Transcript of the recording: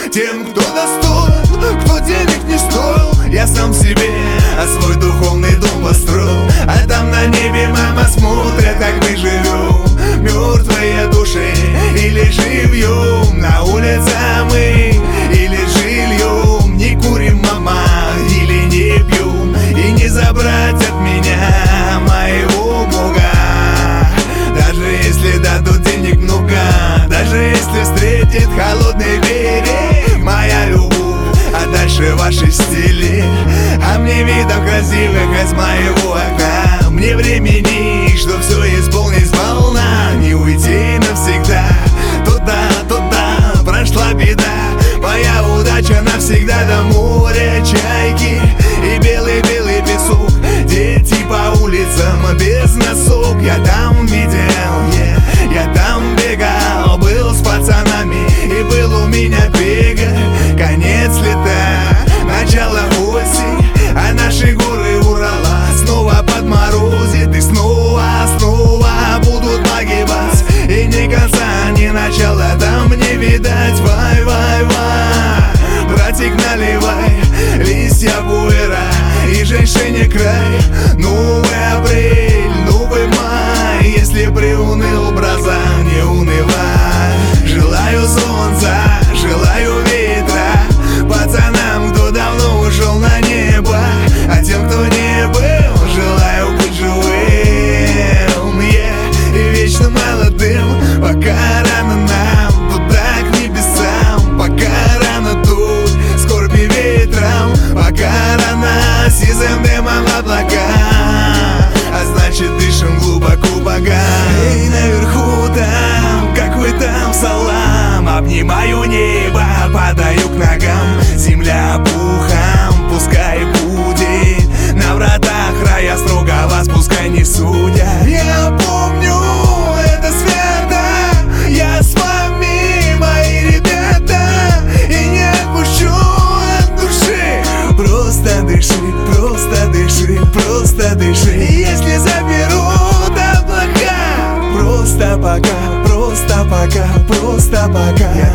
тем, кто достоин, кто денег не стоил. Я сам себе свой духовный дом построил, а там на небе, мама, смотрят, как мы живем. Мертвые души или живьем, на улице мы или жильем. Не курим, мама, или не пьем, и не забрать от меня моего Бога. Даже если дадут денег много, даже если встретит холодный берег моя любовь, а дальше ваши стили, а мне видом красивых из моего окна. Мне времени, что все исполнить сполна, не уйти навсегда. Туда прошла беда, моя удача навсегда до моря чайки и белый-белый песок. Дети по улицам без носок, я там видел, я там бегал, был с пацанами, и был у меня бега. Конец лета, начало осень, а наши горы Урала снова подморозит, и снова будут погибать, и ни конца, ни начала там не видать. Вай, братик, наливай листья буэра и женщине край. Новый апрель, новый май, если приуныл, браза, не унывай. Желаю солнца, желаю ветра пацанам, кто давно ушел на небо, а тем, кто не был, желаю быть живым, и вечно молодым. Пока рано нам туда к небесам, пока рано тут скорби ветром, пока рано сизым дымом облака, а значит дышим глубоко бога. Эй, наверху там, как вы там, салам, обнимаю небо, падаю к ногам. Земля пухом, пускай будет, на вратах рая строго вас пускай не судят. Я помню, это свято, я с вами, мои ребята, и не отпущу от души. Просто дыши, просто дыши, просто дыши. Если заберут облака, просто пока, просто пока, просто пока.